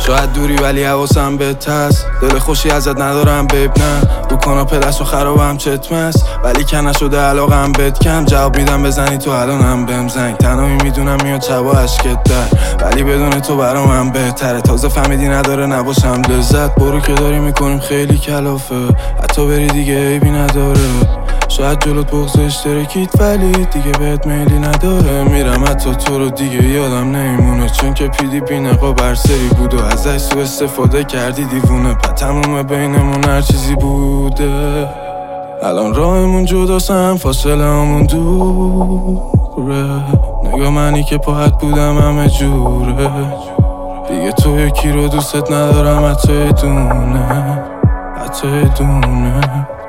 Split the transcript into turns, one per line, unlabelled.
شاید دوری ولی حواسم بهت هست. دل خوشی ازت ندارم ببینم، رو کاناپه دست و خرابم چتم است، ولی که نشده علاقم بهت کم. جواب میدم بزنی تو الانم بهم زنگ. تنهایی میدونم میاد شبا اشکت در، ولی بدون تو برام بهتره. تازه فهمیدی نداره نباشم لذت. برو که داری میکنیم خیلی کلافه، حتی بری دیگه عیبی نداره. شاید جلوت بغض اشتراکیت ولی دیگه بهت میلی نداره. میرم حتی تو رو دیگه یادم نمیمونه، چون که پیدی بی نقاب هر سری بود و ازش سوء استفاده کردی دیوونه. پس تموم بینمون هر چیزی بوده، الان راهمون جداسم، فاصله همون دوره. نگاه منی که پاهت بودم همه جوره، دیگه تو یکی رو دوستت ندارم، حتی دونه